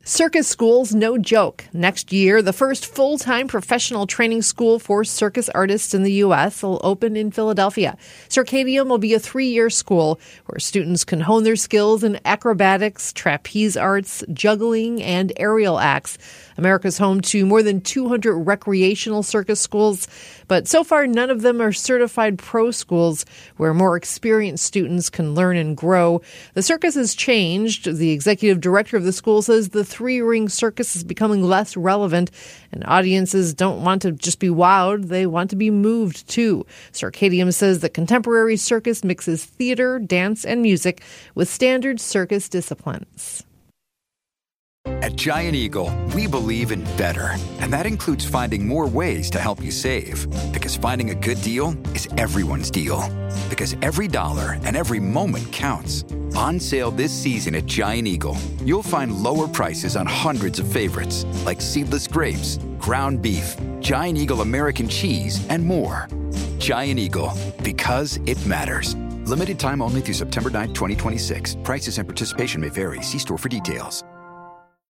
Circus school's no joke. Next year, the first full-time professional training school for circus artists in the U.S. will open in Philadelphia. Circadium will be a 3-year school where students can hone their skills in acrobatics, trapeze arts, juggling, and aerial acts. America's home to more than 200 recreational circus schools, but so far none of them are certified pro schools where more experienced students can learn and grow. The circus has changed. The executive director of the school says the three-ring circus is becoming less relevant, and audiences don't want to just be wowed, they want to be moved too. Circadium says the contemporary circus mixes theater, dance, and music with standard circus disciplines. At Giant Eagle, we believe in better, and that includes finding more ways to help you save. Because finding a good deal is everyone's deal. Because every dollar and every moment counts. On sale this season at Giant Eagle, you'll find lower prices on hundreds of favorites, like seedless grapes, ground beef, Giant Eagle American cheese, and more. Giant Eagle, because it matters. Limited time only through September 9, 2026. Prices and participation may vary. See store for details.